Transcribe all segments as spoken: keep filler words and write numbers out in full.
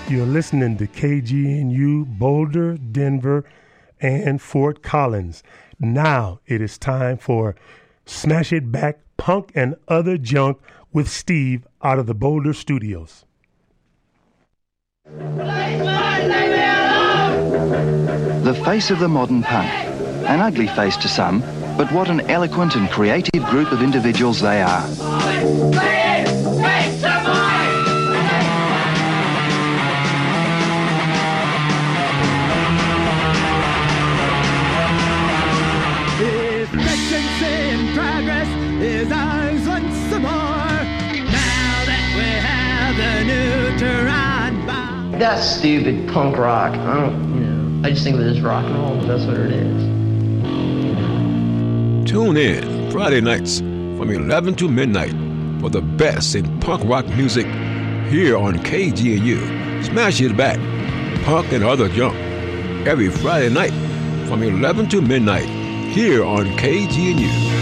You're listening to K G N U, Boulder, Denver, and Fort Collins. Now it is time for Smash It Back, Punk and Other Junk with Steve out of the Boulder Studios. The face of the modern punk. An ugly face to some, but what an eloquent and creative group of individuals they are. In progress is ours once more. Now that we have the neutron bomb. That's stupid punk rock. I don't, you know, I just think of it as rock and roll, but that's what it is. Tune in Friday nights from eleven to midnight for the best in punk rock music here on K G N U. Smash It Back, Punk and Other Junk. Every Friday night from eleven to midnight here on K G N U.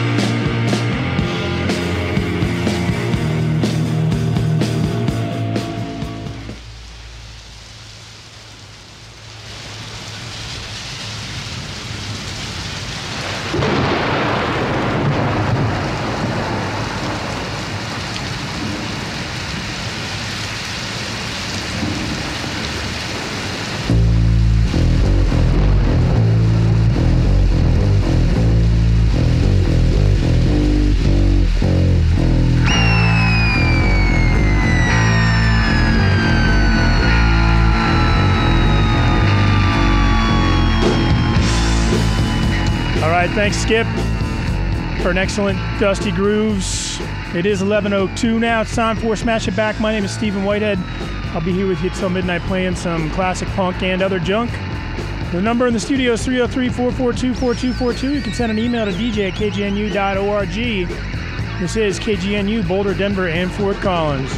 Thanks, Skip, for an excellent Dusty Grooves. It is eleven oh two now. It's time for Smash It Back. My name is Stephen Whitehead. I'll be here with you till midnight playing some classic punk and other junk. The number in the studio is three oh three, four four two, four two four two. You can send an email to d j at k g n u dot org. This is K G N U, Boulder, Denver, and Fort Collins.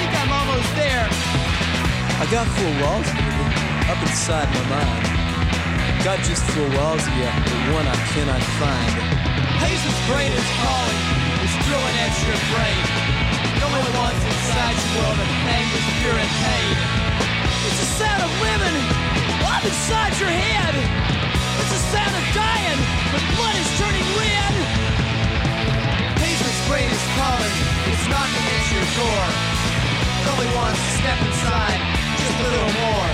I got four walls up inside my mind. Got just four walls here, but one I cannot find. Hazel's brain is calling, it's drilling at your brain. No one wants inside your world of anger, fear, and pain. It's the sound of women up inside your head. It's the sound of dying, but blood is turning red. Hazel's brain is calling, it's knocking at your door. It only wants to step inside, just a little more.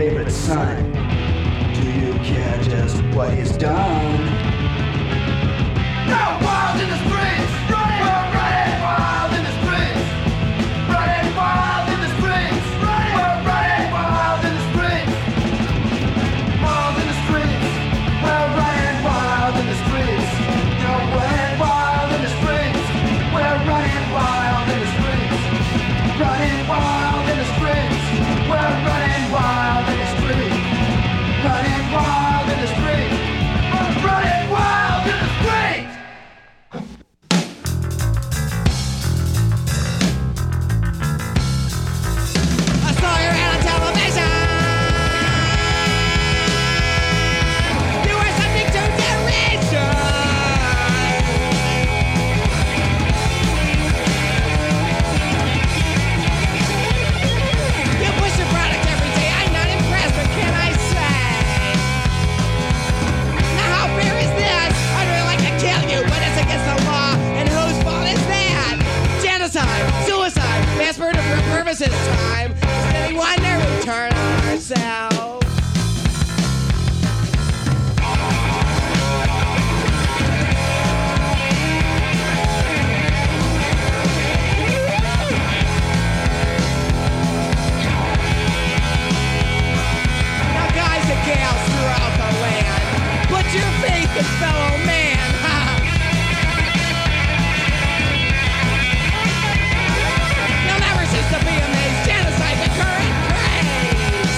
favorite son. Do you care just what he's done? Now wild in the streets, running, we're running wild in the streets, running wild in the streets, running, we're running wild in the streets, wild in the streets, we're running wild in the streets, you're running wild in the streets, we're running wild in the streets, running wild in the streets, we're running wild in the streets, running wild in the streets, we're running wild in the streets. I saw you on television. You were subject to derision. You push your product every day. I'm not impressed, but can I say? Now how fair is this? I'd really like to kill you, but it's against the law. And whose fault is that? Genocide, suicide, mass murder for purposes time. Does anyone ever turn on ourselves? Now guys and gals throughout the land, put your faith in fellow man. Ha! You'll never cease to be amazed. Genocide, the current craze.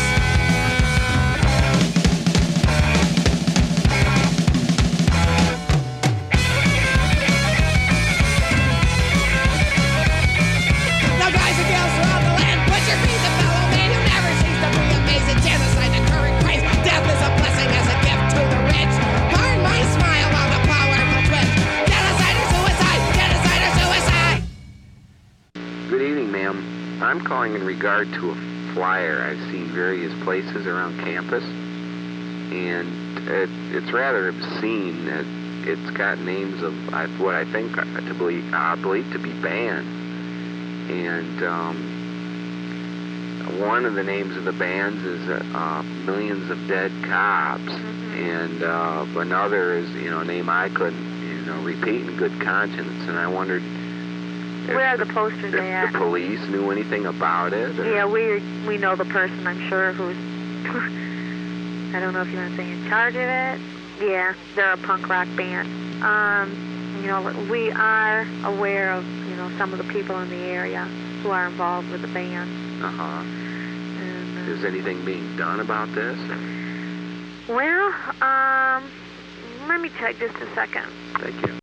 Now guys and gals throughout the land, put your faith in fellow man. You'll never cease to be amazed. Genocide, the current craze. Death is a blessing as a gift to the rich. Pardon my smile while the powerful twitch. Genocide or suicide, genocide or suicide. Good evening, ma'am. I'm calling in regard to a flyer I've seen various places around campus, and it, it's rather obscene that it's got names of uh, what I think uh, to believe, I believe to be bands, and um, one of the names of the bands is uh, uh, Millions of Dead Cops, and uh, another is, you know, a name I couldn't, you know, repeat in good conscience, and I wondered Where are the posters if at? the police knew anything about it. Or? Yeah, we we know the person, I'm sure, who's, I don't know if you want to say in charge of it. Yeah, they're a punk rock band. Um, you know, we are aware of, you know, some of the people in the area who are involved with the band. Uh-huh. And, uh, Is anything being done about this? well, um, let me check just a second. Thank you.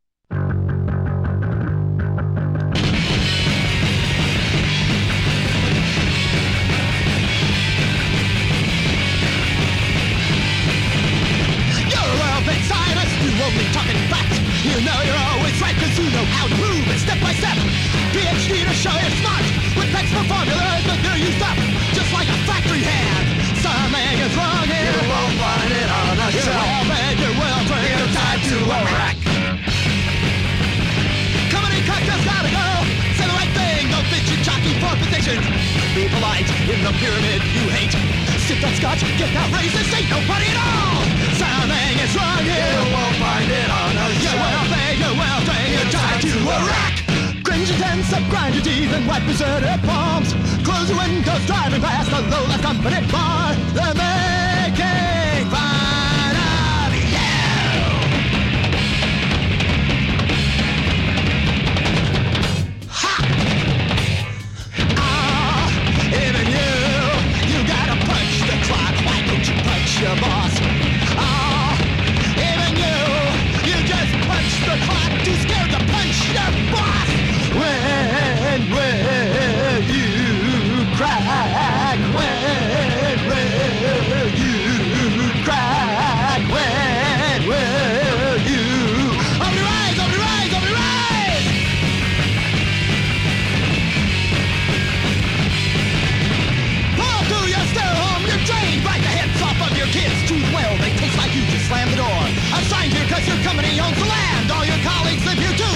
You're a well-paid scientist, you only talking facts. You know you're always right, cause you know how to prove it step by step. PhD to show you're smart, with textbook formulas that they're used up, just like a factory hand. Something is wrong here. You won't find it on a shelf. You're well-fed, you're well-trained, you're tied to a rack. Comedy cocktails gotta go. Say the right thing, don't fit your jockey for positions. Be polite in the pyramid you hate. Sip that scotch, get that racist, ain't no party at all. Something is wrong here. You won't find it on a shelf. You're well-fed, you're well-trained, you're tied to a rack. Cringe your tense up, grind your teeth, and wipe your sweaty palms. Close your windows, driving past the low-life company bar. They're making fun of you. Ha! Ah, even you, you gotta punch the clock. Why don't you punch your boss? Ah, even you, you just punch the clock. Too scared to punch your boss. When will you crack? When will you crack? When will you? Over the rise, over the rise, over the rise! Paul, do you still home? You're drained. Bite the heads off of your kids. Too well, they taste like you just slammed the door. I'm signed here cause your company owns the land. All your colleagues live here too.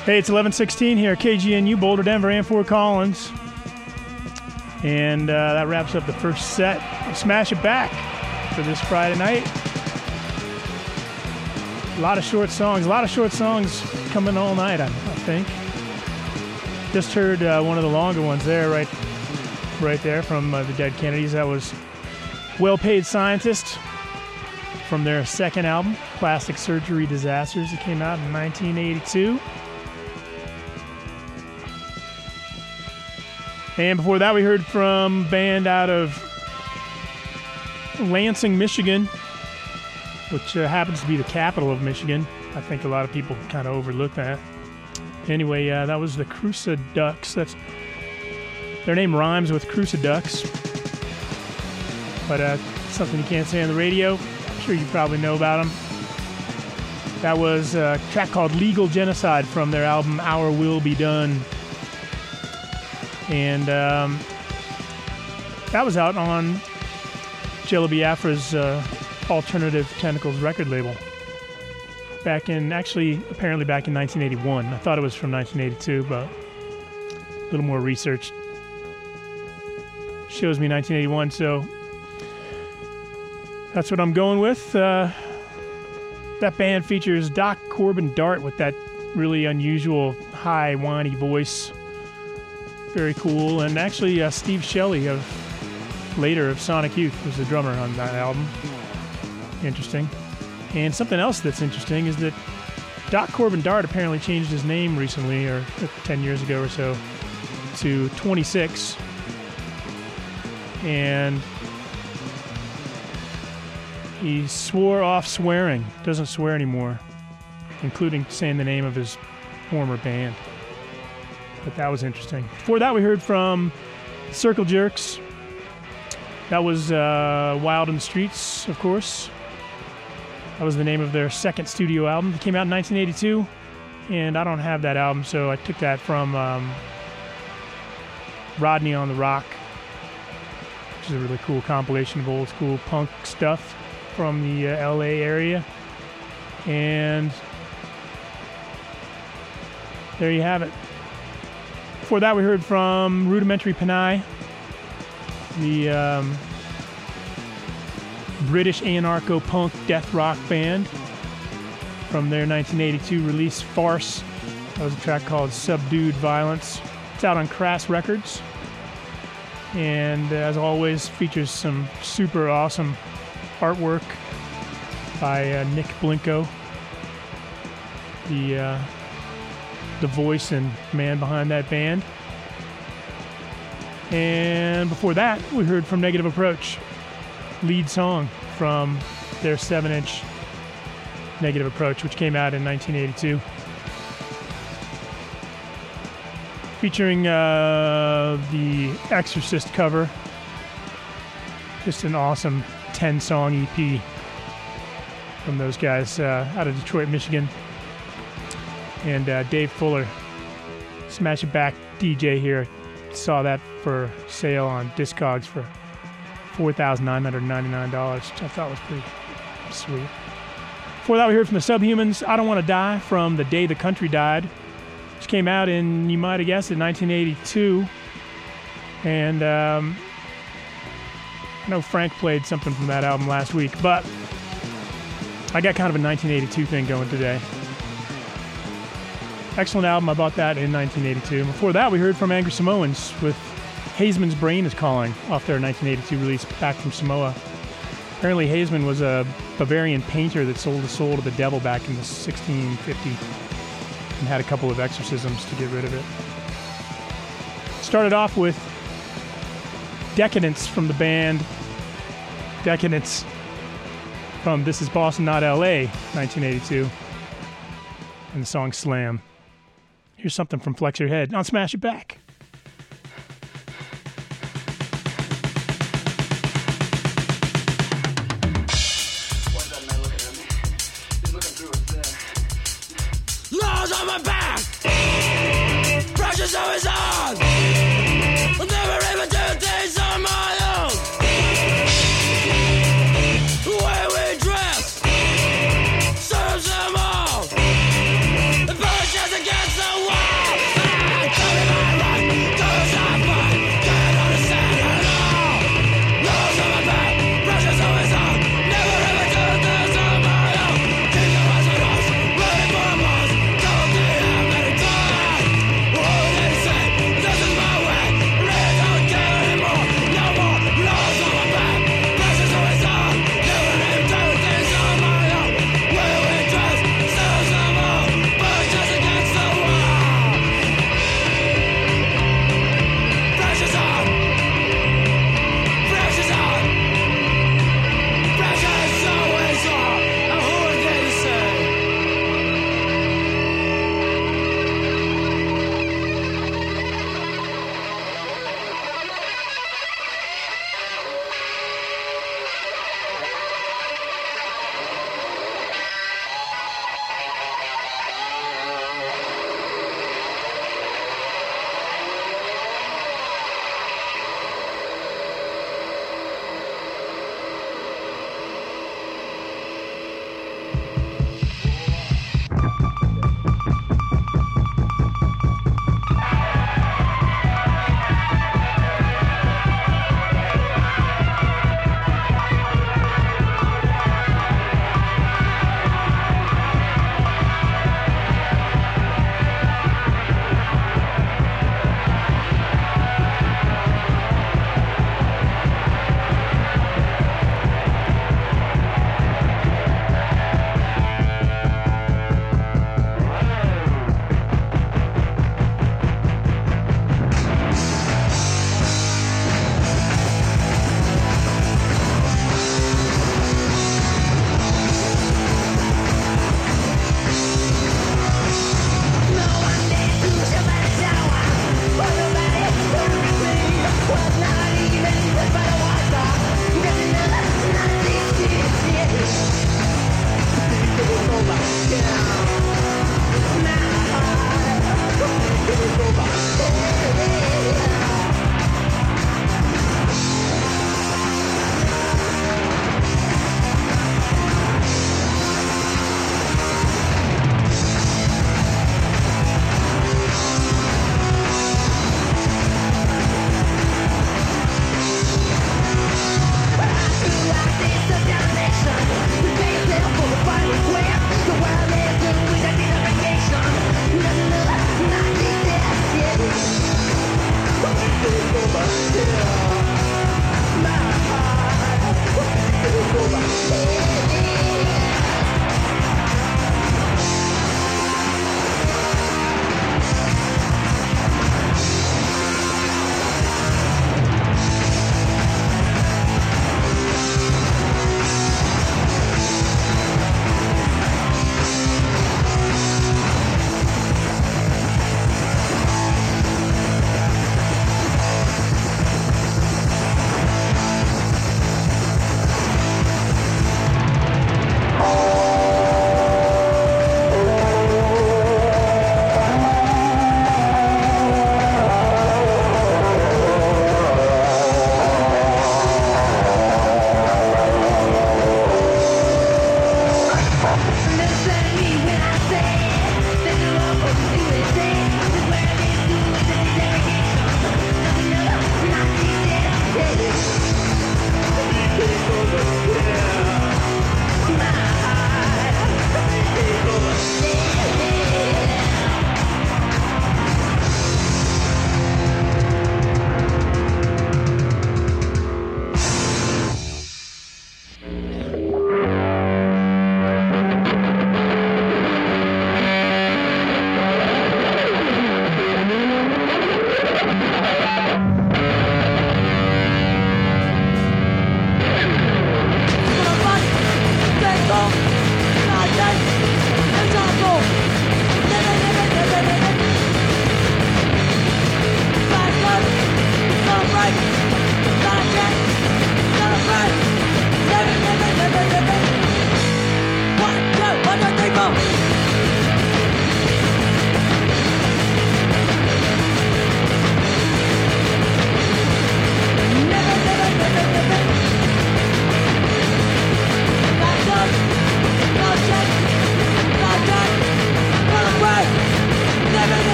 Hey, it's eleven sixteen here, K G N U, Boulder, Denver, and Fort Collins. And uh, that wraps up the first set of Smash It Back for this Friday night. A lot of short songs, a lot of short songs coming all night, I, I think. Just heard uh, one of the longer ones there, right right there from uh, the Dead Kennedys. That was Well Paid Scientist from their second album, Plastic Surgery Disasters. It came out in nineteen eighty-two. And before that, we heard from a band out of Lansing, Michigan, which uh, happens to be the capital of Michigan. I think a lot of people kind of overlook that. Anyway, uh, that was the Crusaducks. That's their name rhymes with Crusaducks, but uh, something you can't say on the radio. I'm sure you probably know about them. That was a track called Legal Genocide from their album Our Will Be Done. And um, that was out on Jello Biafra's uh, Alternative Tentacles record label. Back in, actually, apparently back in nineteen eighty-one. I thought it was from nineteen eighty-two, but a little more research shows me nineteen eighty-one, so that's what I'm going with. Uh, that band features Doc Corbin Dart with that really unusual high, whiny voice. Very cool. And actually, uh, Steve Shelley of later of Sonic Youth was the drummer on that album. Interesting. And something else that's interesting is that Doc Corbin Dart apparently changed his name recently, or ten years ago or so, to twenty-six. And he swore off swearing, doesn't swear anymore, including saying the name of his former band. But that was interesting. Before that, we heard from Circle Jerks. That was uh, Wild in the Streets, of course. That was the name of their second studio album. It came out in nineteen eighty-two, and I don't have that album, so I took that from um, Rodney on the Rock, which is a really cool compilation of old school punk stuff from the uh, L A area. And there you have it. Before that, we heard from Rudimentary Peni, the um, British anarcho-punk death rock band from their nineteen eighty-two release Farce. That was a track called Subdued Violence. It's out on Crass Records. And as always, features some super awesome artwork by uh, Nick Blinko, the uh, the voice and man behind that band. And before that, we heard from Negative Approach, lead song from their seven-inch Negative Approach, which came out in nineteen eighty-two. Featuring uh, the Exorcist cover. Just an awesome ten-song E P from those guys uh, out of Detroit, Michigan. And uh, Dave Fuller, Smash It Back D J here, saw that for sale on Discogs for four thousand nine hundred ninety-nine dollars, which I thought was pretty sweet. Before that, we heard from the Subhumans, I Don't Want to Die, from The Day the Country Died, which came out in, you might have guessed, in nineteen eighty-two. And um, I know Frank played something from that album last week, but I got kind of a nineteen eighty-two thing going today. Excellent album. I bought that in nineteen eighty-two. Before that, we heard from Angry Samoans with Hazeman's Brain is Calling off their nineteen eighty-two release, Back from Samoa. Apparently, Hazeman was a Bavarian painter that sold his soul to the devil back in the sixteen fifty and had a couple of exorcisms to get rid of it. Started off with Decadence from the band Decadence from This Is Boston, Not L A, nineteen eighty-two, and the song Slam. Here's something from Flex Your Head on Smash It Back. Laws on my back, pressure's always on. I'll never even do things on my own. The way we dress serves them all. The push us against the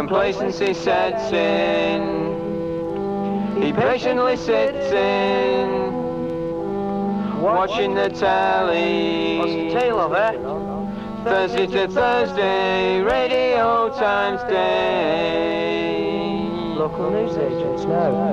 complacency sets in. He patiently sits in, watching the telly. What's the tale of it? Thursday to Thursday, Radio Times Day. Local news agents, no.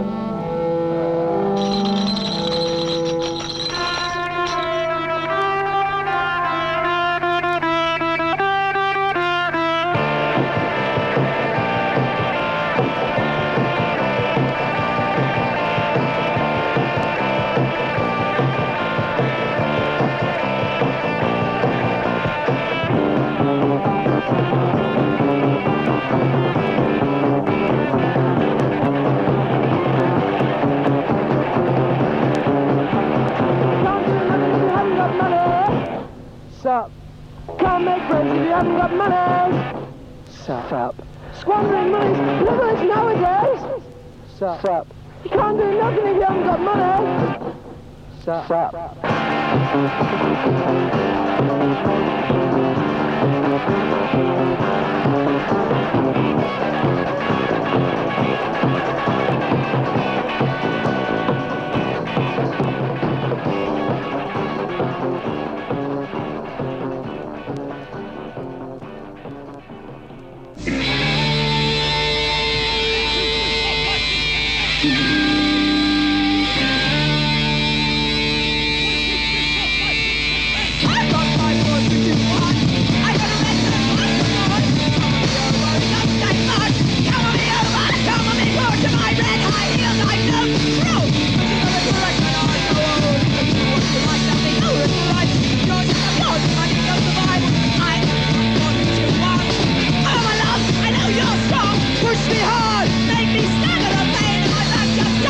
Sup? Can't make friends if you haven't got money. Sup? Sup? Squandering money's privilege nowadays. Sup? Sup? You can't do nothing if you haven't got money. Sup? Sup? Push me hard, make me stand in the pain, and my back just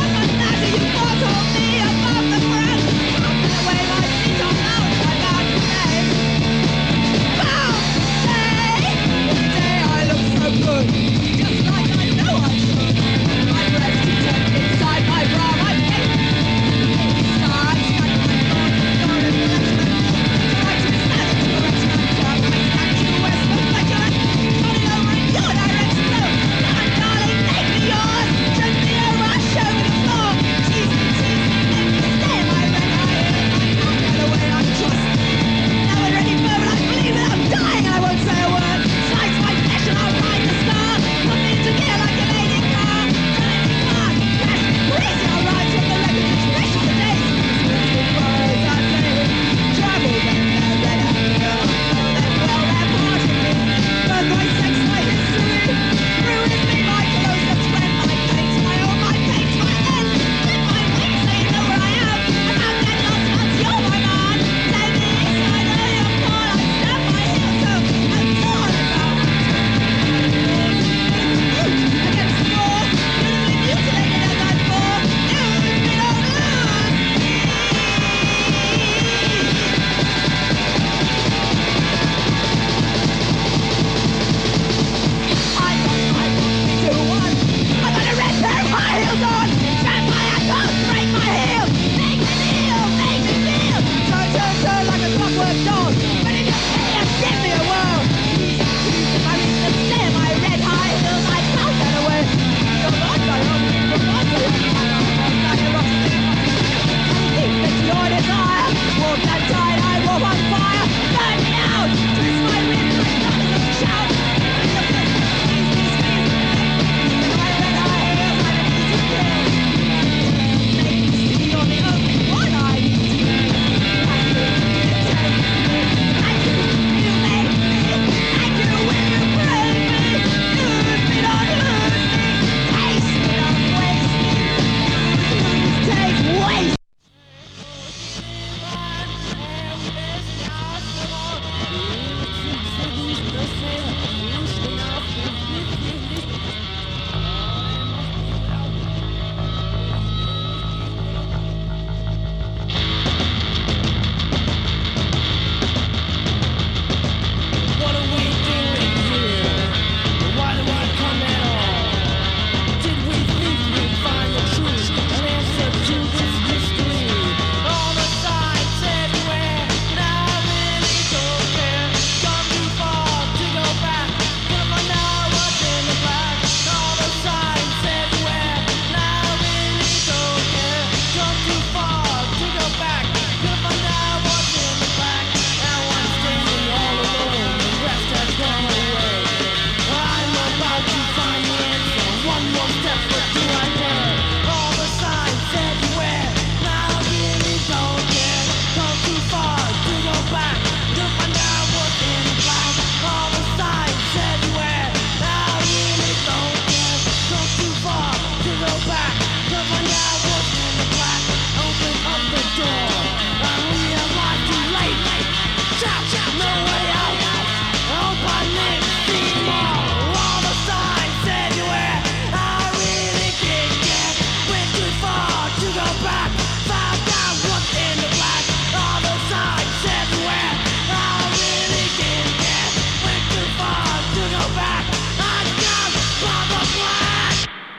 That's what do I dare. All the signs everywhere. Now I really don't care. Come too far to go back. To find out what's in the black. All the signs everywhere. Now I really don't care. Come too far to go back. To find out what's in the black. Open up the door. I realize too late. Shout, shout, no way out. I hope I live to see more. All the signs everywhere. I really can't get. Went too far to go back. Found out what's in the black. All the signs everywhere. I really can't get. Went too far to go back. I got by the black.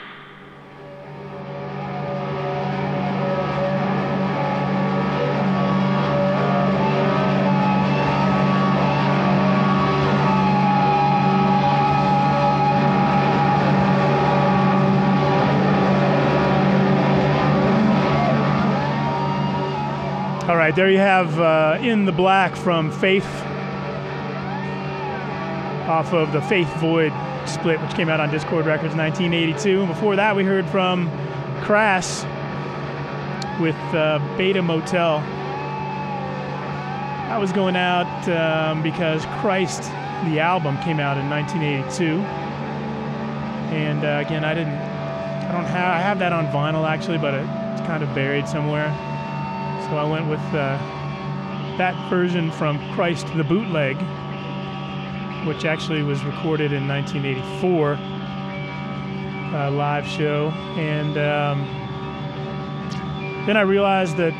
All right, there you have uh, In the Black from Faith off of the Faith Void split, which came out on Discord Records nineteen eighty-two. And before that, we heard from Crass with uh, Beta Motel. I was going out um, because Christ, the album, came out in nineteen eighty-two. And uh, again, I didn't, I don't have, I have that on vinyl actually, but it's kind of buried somewhere. So I went with uh, that version from Christ the Bootleg, which actually was recorded in nineteen eighty-four, a live show. And um, then I realized that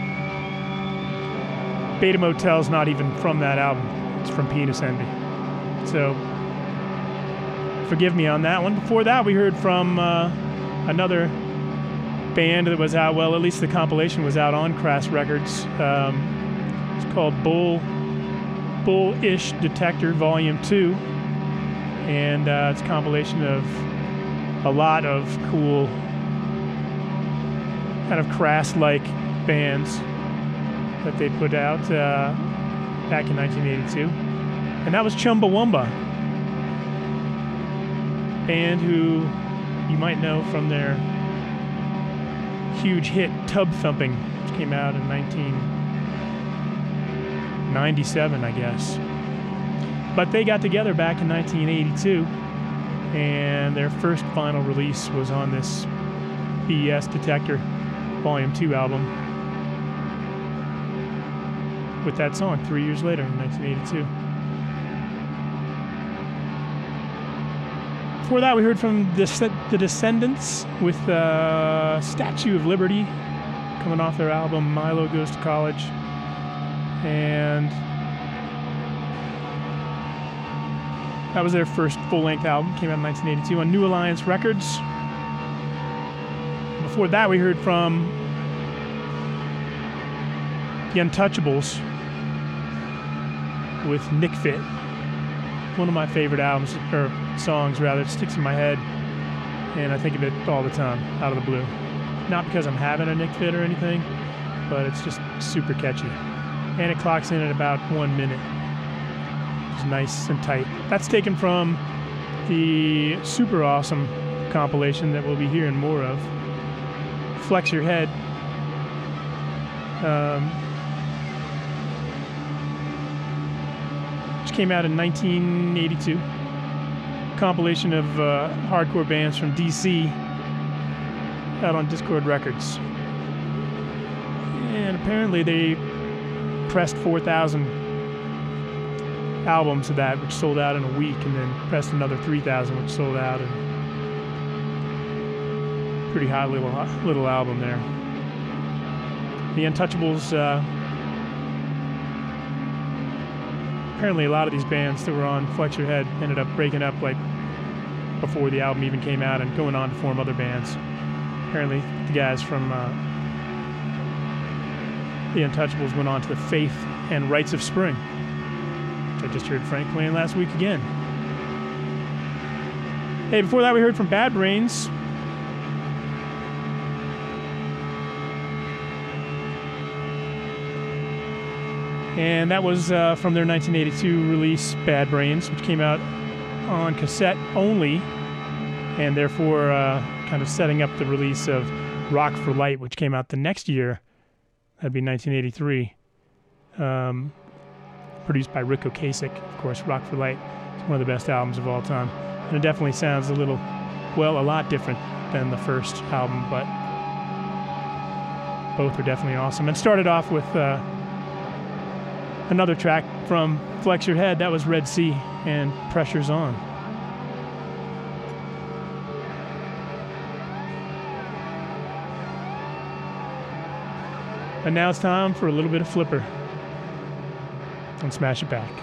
Beta Motel's not even from that album. It's from Penis Envy. So forgive me on that one. Before that, we heard from uh, another band that was out, well, at least the compilation was out on Crass Records. Um, it's called Bull Bullish Detector Volume two, and uh, it's a compilation of a lot of cool kind of Crass-like bands that they put out uh, back in nineteen eighty-two. And that was Chumbawamba, band who you might know from their huge hit Tub Thumping, which came out in nineteen ninety-seven, I guess. But they got together back in nineteen eighty-two, and their first final release was on this B S Detector Volume two album with that song three years later in nineteen eighty-two. Before that, we heard from the, the Descendants with uh, Statue of Liberty, coming off their album Milo Goes to College. And that was their first full-length album, came out in nineteen eighty-two on New Alliance Records. Before that, we heard from The Untouchables with Nick Fit. One of my favorite albums, or songs rather, it sticks in my head, and I think of it all the time, out of the blue. Not because I'm having a Nick Fit or anything, but it's just super catchy. And it clocks in at about one minute. It's nice and tight. That's taken from the super awesome compilation that we'll be hearing more of, Flex Your Head. Um, which came out in nineteen eighty-two. Compilation of uh, hardcore bands from D C out on Discord Records. And apparently they pressed four thousand albums of that, which sold out in a week, and then pressed another three thousand, which sold out in a pretty hot little, little album there. The Untouchables, uh, apparently a lot of these bands that were on Flex Your Head ended up breaking up like before the album even came out and going on to form other bands. Apparently the guys from uh, The Untouchables went on to the Faith and Rites of Spring, which I just heard Frank playing last week again. Hey, before that we heard from Bad Brains. And that was uh, from their nineteen eighty-two release, Bad Brains, which came out on cassette only, and therefore uh, kind of setting up the release of Rock for Light, which came out the next year. That'd be nineteen eighty-three. Um, produced by Rick Ocasek, of course. Rock for Light is one of the best albums of all time. And it definitely sounds a little, well, a lot different than the first album, but both are definitely awesome. And started off with uh, another track from Flex Your Head. That was Red Sea and Pressure's On. And now it's time for a little bit of Flipper on Smash It Back.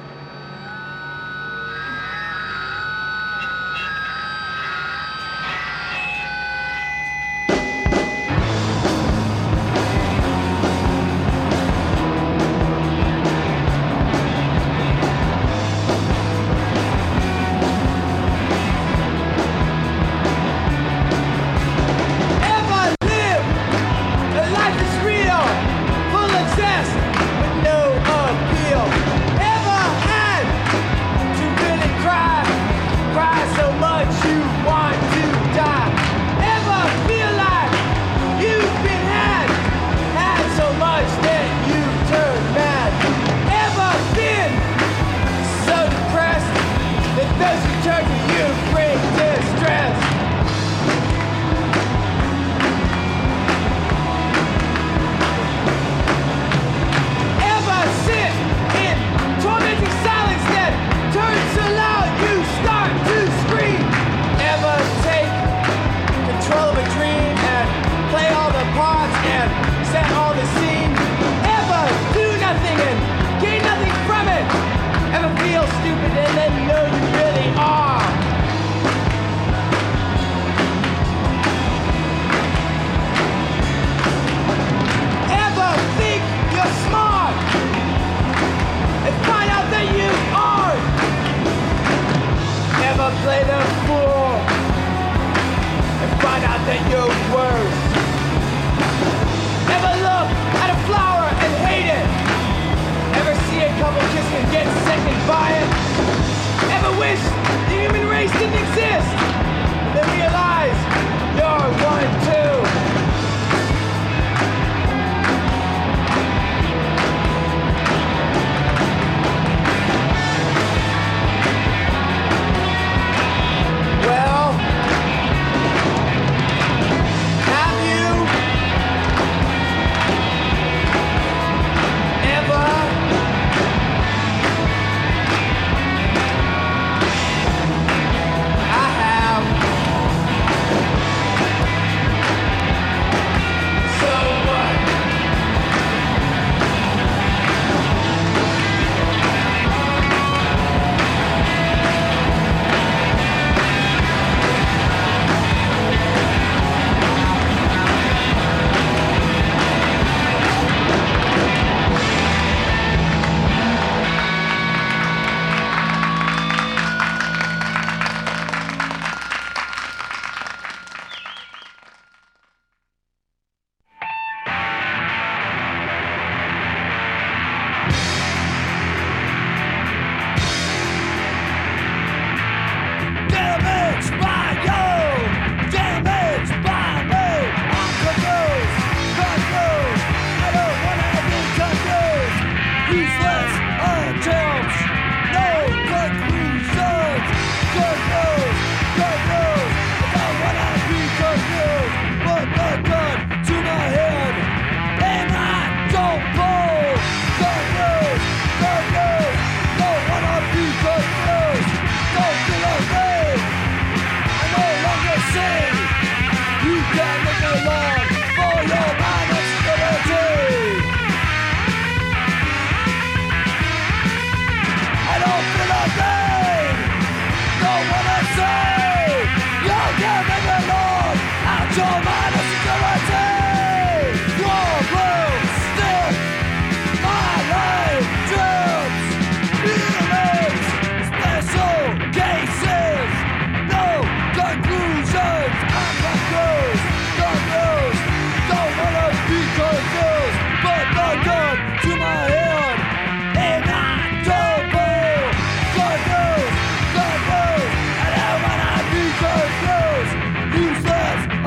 Useless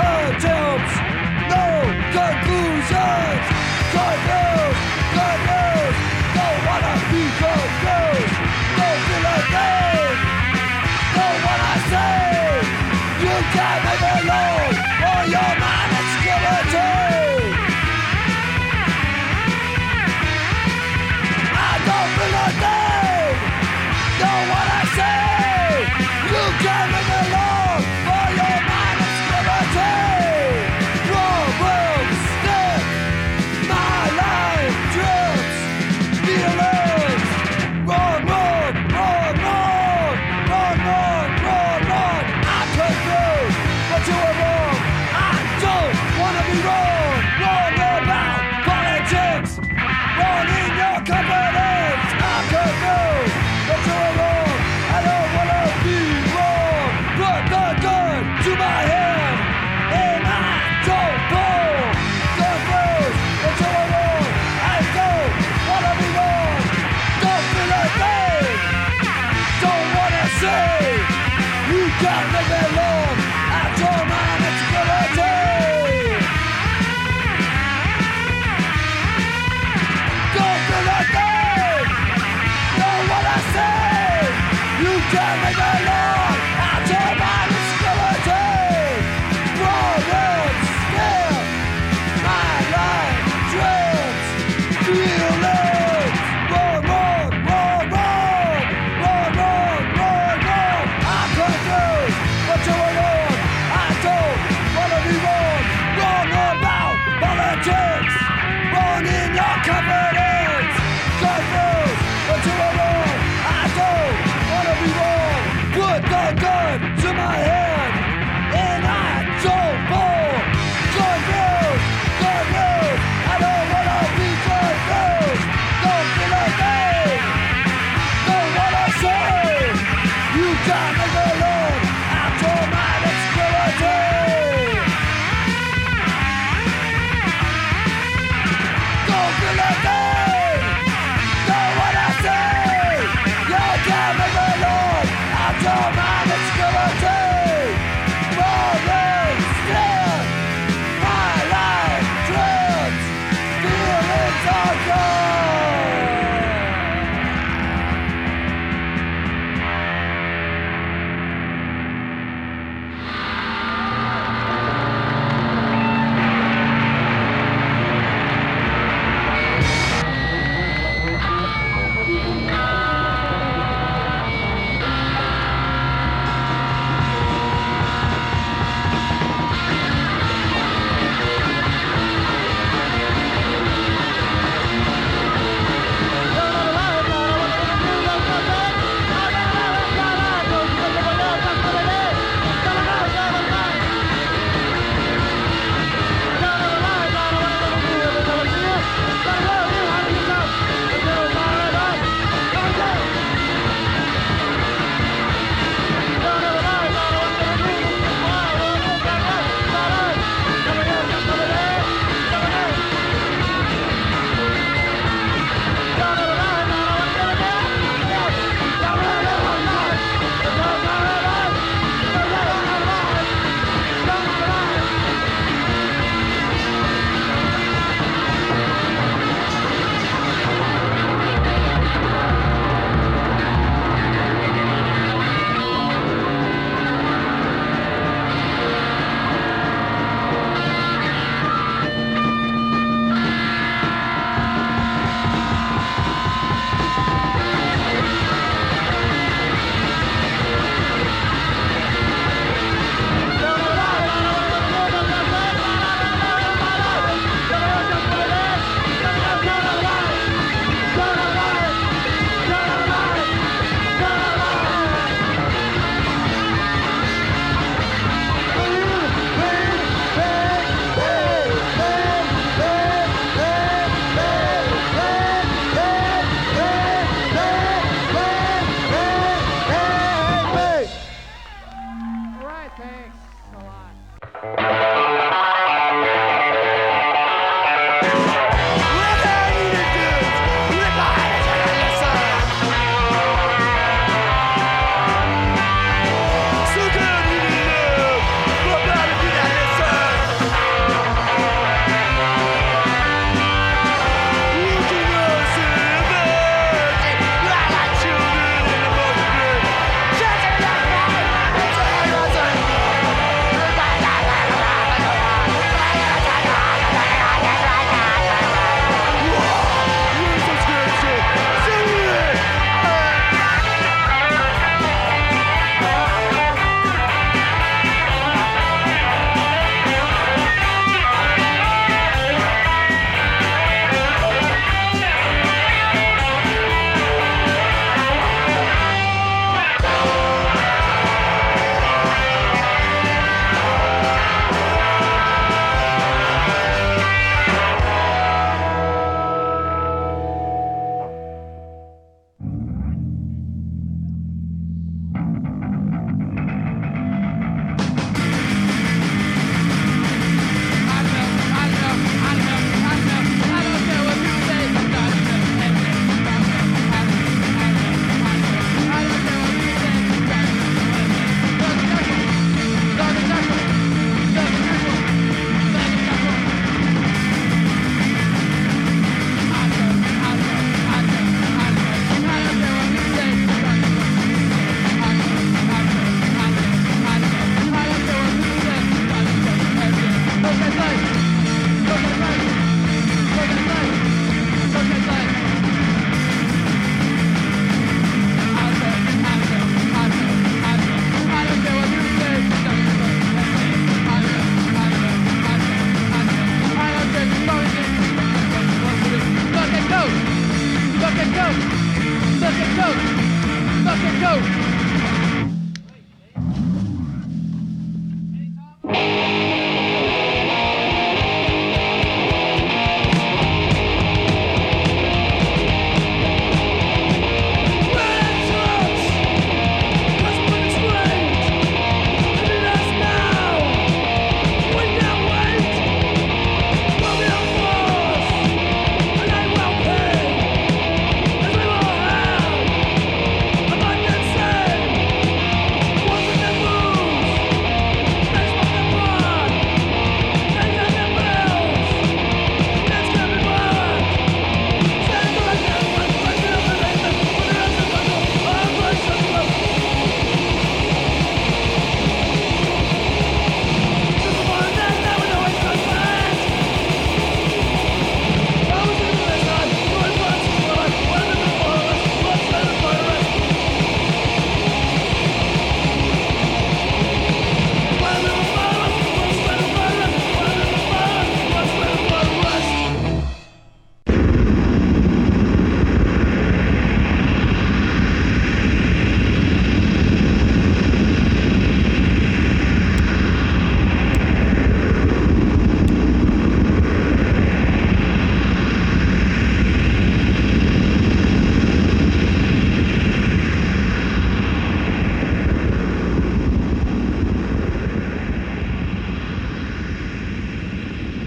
be wrong, wrong about politics, wrong in your confidence. I'm confused, but you're wrong. I don't wanna be wrong. Put the gun to my head, and I don't pull. Confused, but you're wrong. I don't wanna be wrong. Don't feel a thing. Don't wanna say. You got me long. I told mine it's gonna take.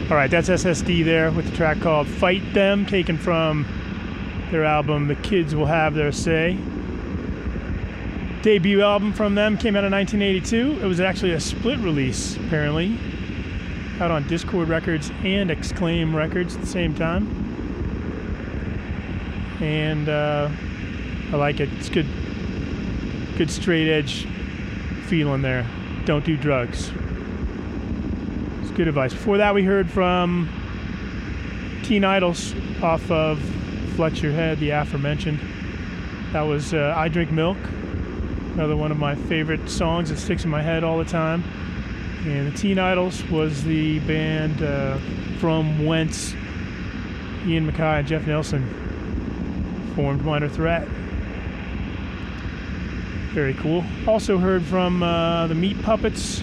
All right, that's S S D there with the track called Fight Them, taken from their album The Kids Will Have Their Say. Debut album from them came out in nineteen eighty-two. It was actually a split release, apparently, out on Dischord Records and Exclaim Records at the same time. And uh, I like it. It's good, good straight edge feeling there. Don't do drugs. It's good advice. Before that, we heard from Teen Idols off of Fletcher Head, the aforementioned. That was uh, I Drink Milk, another one of my favorite songs that sticks in my head all the time. And the Teen Idols was the band uh, from whence Ian Mackay and Jeff Nelson formed Minor Threat. Very cool. Also heard from uh, the Meat Puppets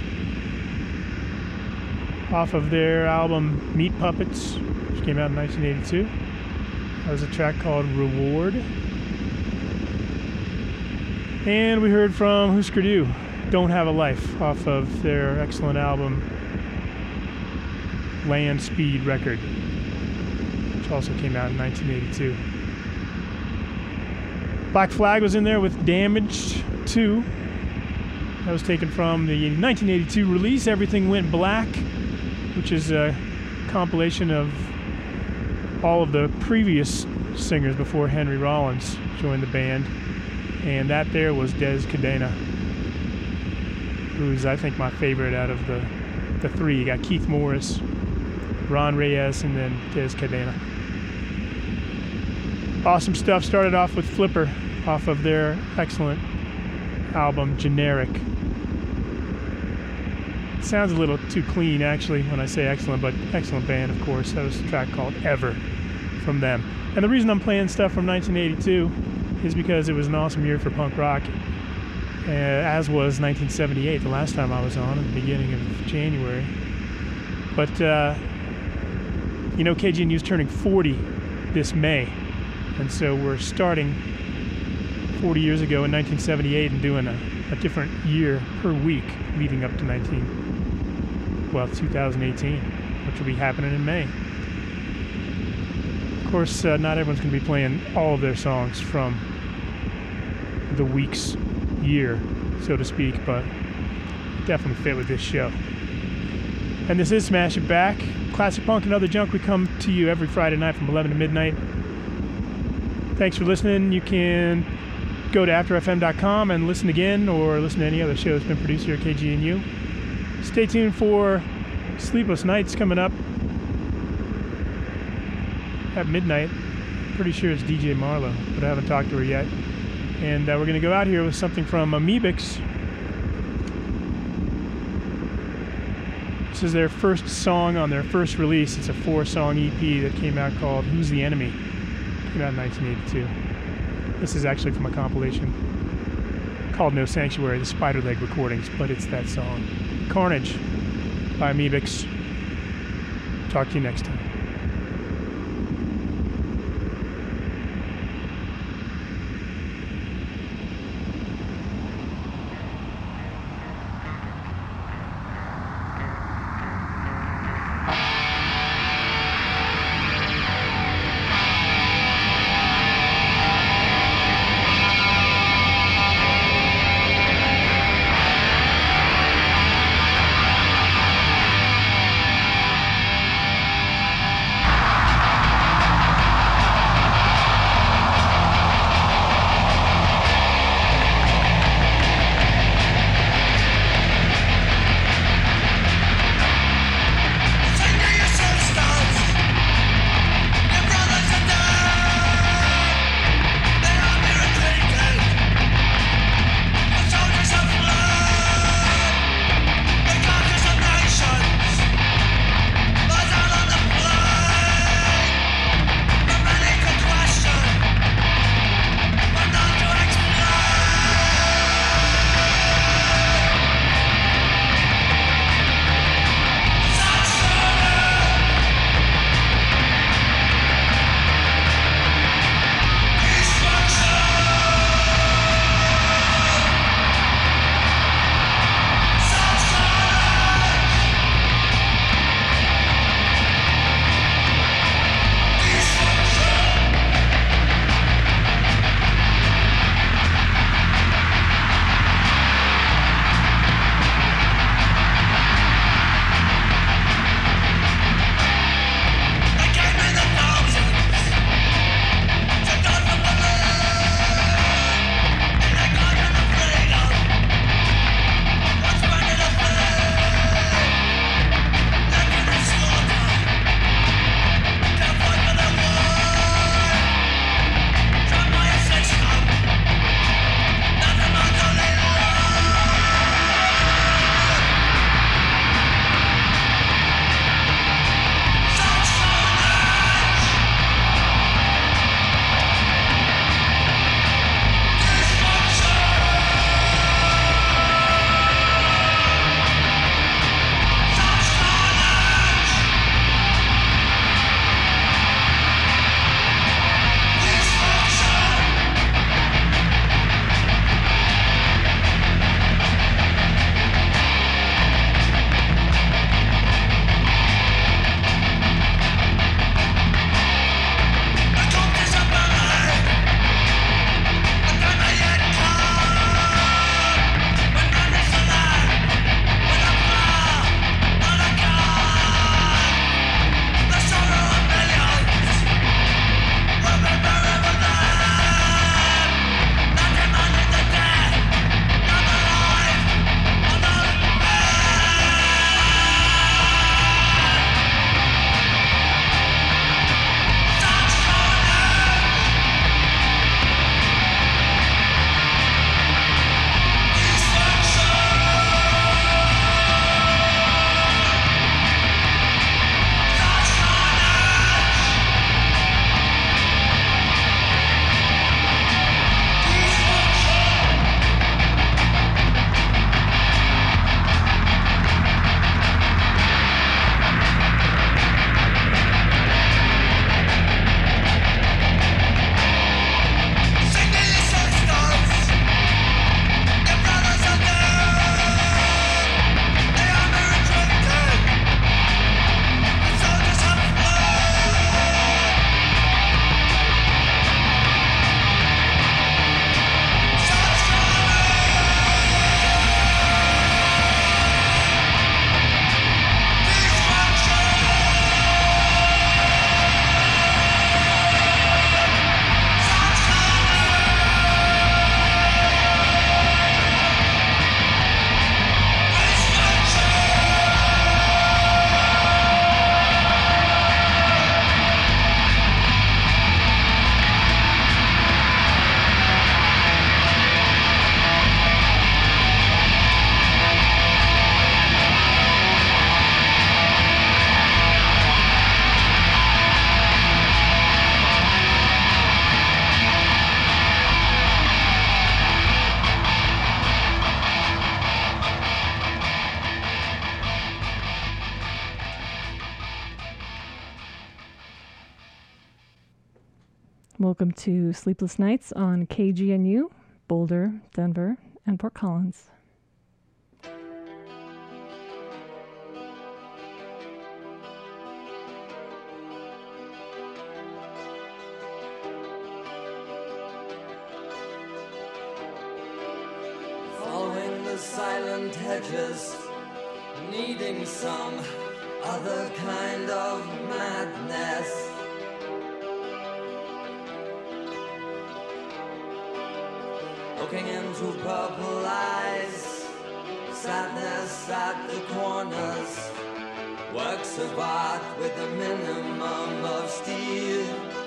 off of their album Meat Puppets, which came out in nineteen eighty-two. That was a track called Reward. And we heard from Husker Du, Don't Have a Life, off of their excellent album Land Speed Record, which also came out in nineteen eighty-two. Black Flag was in there with Damaged two. That was taken from the nineteen eighty-two release Everything Went Black, which is a compilation of all of the previous singers before Henry Rollins joined the band. And that there was Des Cadena, who's, I think, my favorite out of the, the three. You got Keith Morris, Ron Reyes, and then Des Cadena. Awesome stuff. Started off with Flipper off of their excellent album Generic. It sounds a little too clean, actually, when I say excellent, but excellent band, of course. That was a track called Ever from them. And the reason I'm playing stuff from nineteen eighty-two is because it was an awesome year for punk rock, uh, as was nineteen seventy-eight, the last time I was on, at the beginning of January. But, uh, you know, K G N U is turning forty this May, and so we're starting forty years ago in nineteen seventy-eight and doing a, a different year per week leading up to nineteen, well, two thousand eighteen, which will be happening in May. Of course, uh, not everyone's going to be playing all of their songs from the week's year, so to speak, but definitely fit with this show. And this is Smash It Back. Classic punk and other junk. We come to you every Friday night from eleven to midnight. Thanks for listening. You can go to after f m dot com and listen again, or listen to any other show that's been produced here at K G N U. Stay tuned for Sleepless Nights coming up at midnight. Pretty sure it's D J Marlo, but I haven't talked to her yet. And uh, we're going to go out here with something from Amoebics. This is their first song on their first release. It's a four-song E P that came out called Who's the Enemy? Came out in nineteen eighty-two. This is actually from a compilation called No Sanctuary, the Spiderleg recordings, but it's that song. Carnage by Amoebics. Talk to you next time. Welcome to Sleepless Nights on K G N U, Boulder, Denver, and Fort Collins. Following the silent hedges, needing some other kind of madness. Looking into purple eyes, sadness at the corners, works of art with a minimum of steel,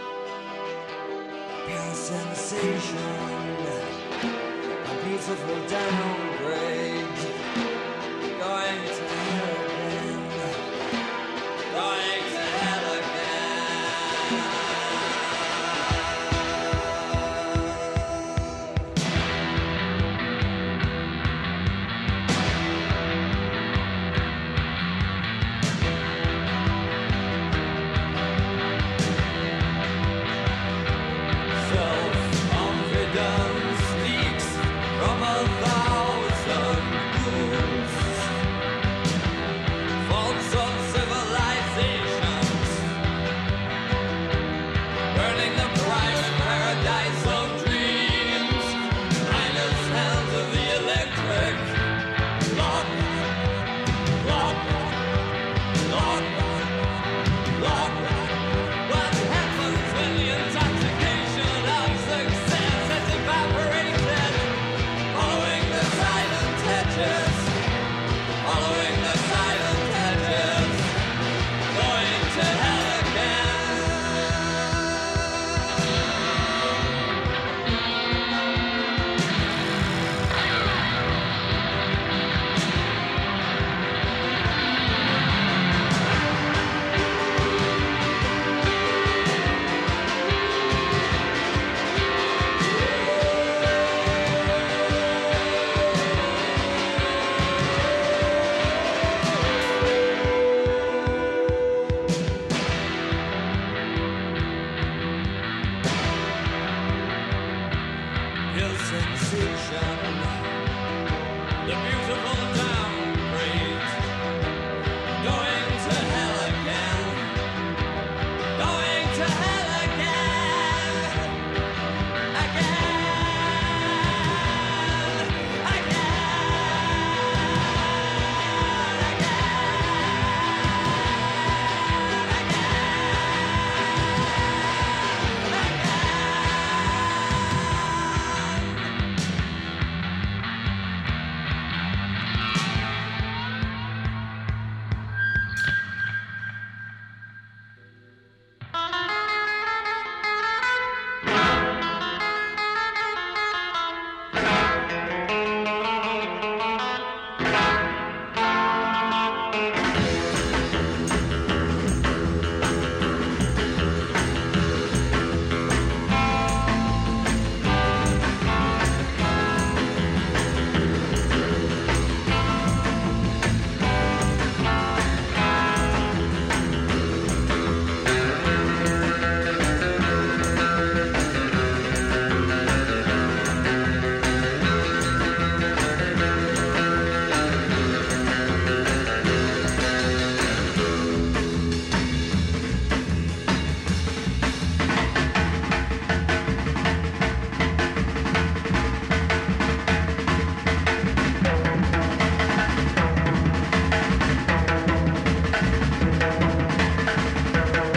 pure sensation, a beautiful downgrade, going to